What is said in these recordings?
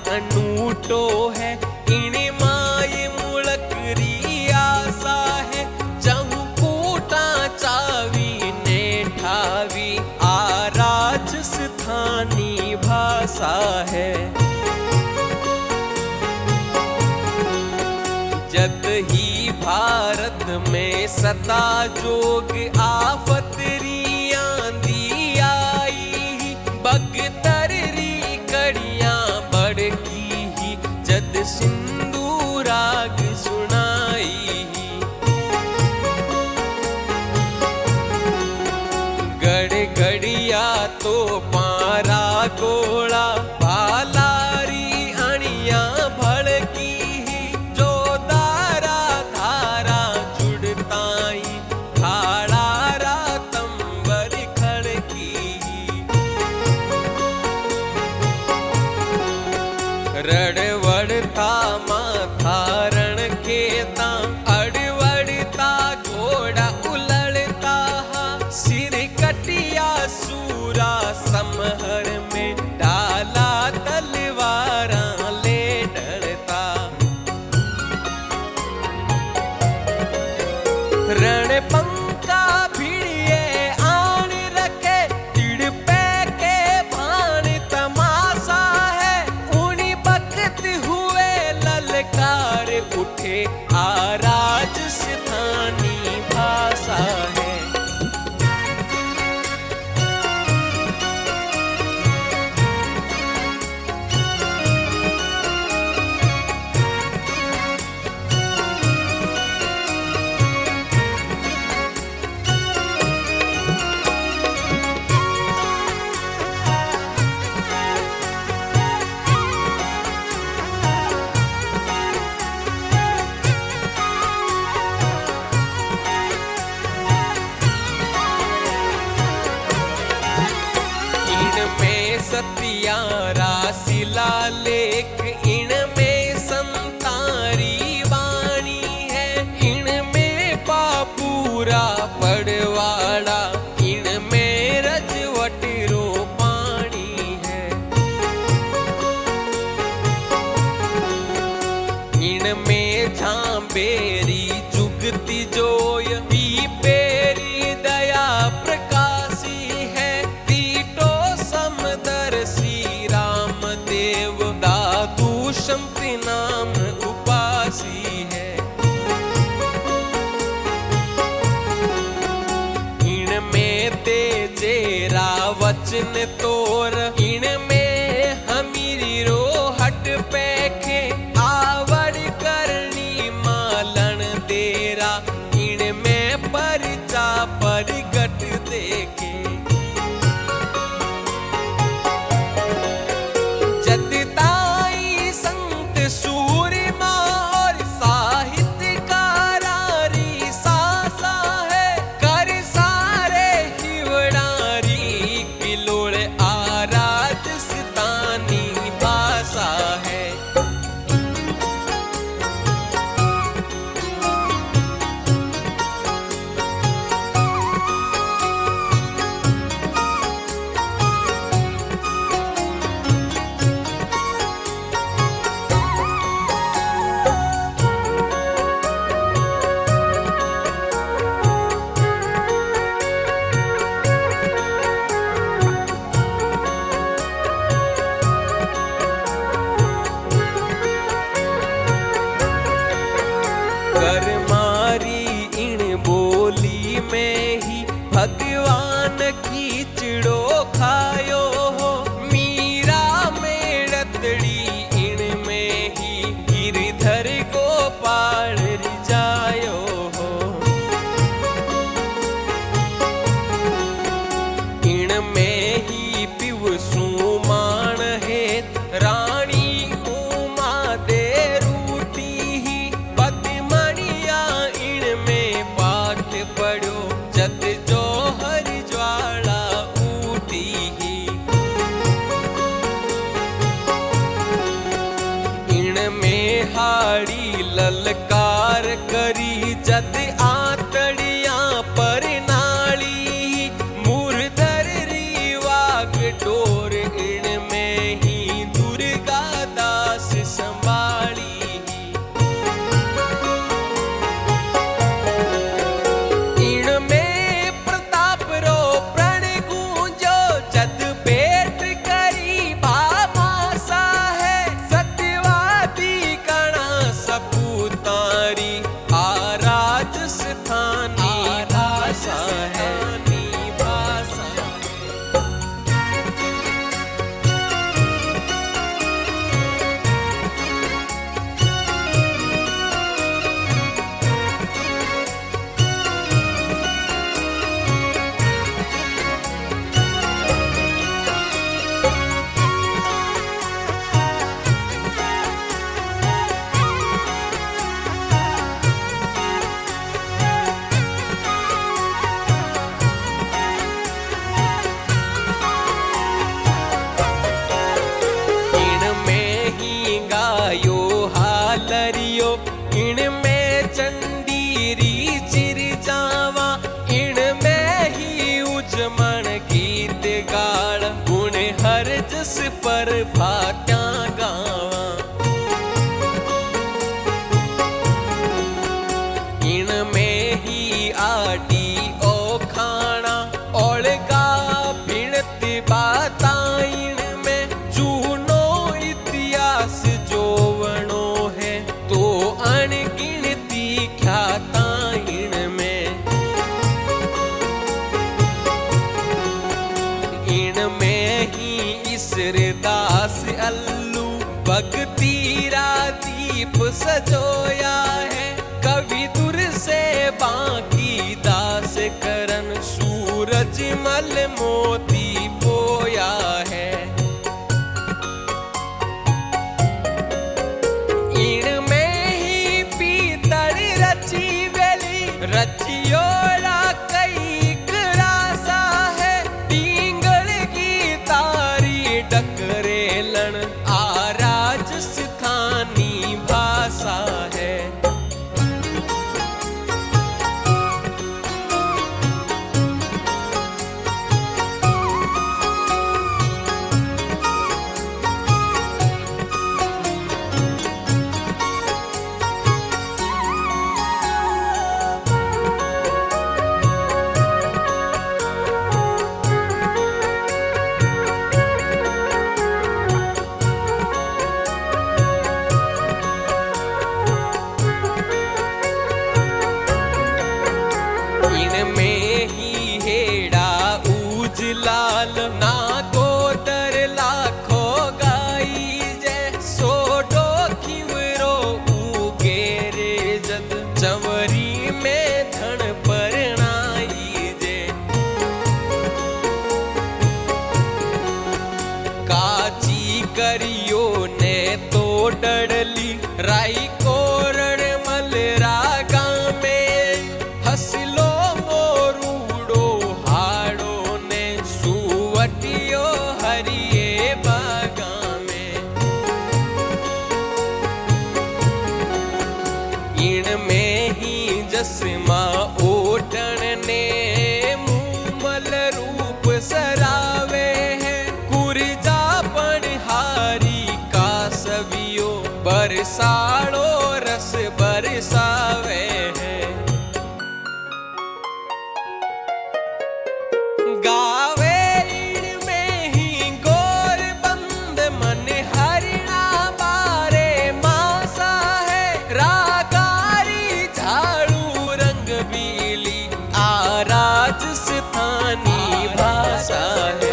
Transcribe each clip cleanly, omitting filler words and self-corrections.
अनूठो है in my मुलकरी आशा है जहु कूटा चावी ने ठावी आ राजस्थानी भाषा है। जद ही भारत में सता जोग आफतरी आंधी आई बगतर री कड़ियां बड़की ही जद सिंधु राग सुनाई गड़ गड़िया तो पारा गोला भालारी अणिया भड़की ही जो दारा धारा जुड़ताई खाड़ा रातंबर खड़की रड़वड़ता माथारण केता अड़वड़ता घोड़ा उलड़ता सिर कटिया सूरा समहर में डाला तलवारा ले डरता रण पंका भिड़िए आन रखे तिड़ पे के भान तमाशा है उन्हीं बखत हुए ललकार उठे आ राजस्थानी भाषा है। सतियारा शिलालेख इनमें संतारी वाणी है इनमें पापूरा पड़वाड़ा इनमें रजवटरो पानी है इनमें झांबेरी जुगती जोय पीपेरी दया प्रकाशी है तीटो समदर श्री राम देव दादू शंति नाम उपासी है। इनमें तेजेरा वचन तोर इनमें हमीरी रोहट पैखे आवड़ करनी मालन देरा इनमें परिचा परिगट देखे जदताई संत सूरमा और साहित्यकारारी सासा है कर सारे हिवड़ारी किलोड़ आ राजस्थानी भाषा है। कर मारी इन बोली में ही भगवान की चिड़ो खायो हो मीरा में रतड़ी इन में ही गिरधर गोपाल रिजायो हो इन में ही पिव सुमान है रानी उमा दे रूटी ही पतिमणिया इनमें पाठ पढ़ो जद जोहर ज्वाला ऊटी ही इनमें हाड़ी ललकार करी जद आतड़िया पर नाली मुरधर री वाग डोर इनमें ही दुर्गा दा इन में ही आडी ओ खाना ओळगा भिणती बाता इन में जूनो इतिहास जोवणो है तो अणगिणती ख्याता इन में ही ईसरदास अल्लू भक्तिरा दीप सजोया है कवि दूर से बाकी दास करन सूरज मल मोती पोया है इनमें ही पीतल रची वेली रचियोड़ा कई करासा है टींगल की तारी डकरेलन आ राजस्थानी भाषा है इनमें ही हेड़ा उजलाल ना गोदर लाखो गाई जे सोडो खिवरो उगेरे जद चवरी में धन परनाई जे काची करियो ने तो डडली राई कोरण मलरा में हसलो मोरूडो हाड़ो ने सुवटियो हरिये बागा में इनमें ही जसमा ओटन ने मुमल रूप सरावे है कुरजा पणहारी का सवियो बरसाड़ो रस बरसावे है गावे इनमें ही गोर बंद मन हरिणा बारे मासा है रागारी झाड़ू रंग बीली आ राजस्थानी भाषा है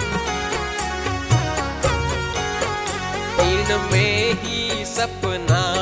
में ही सपना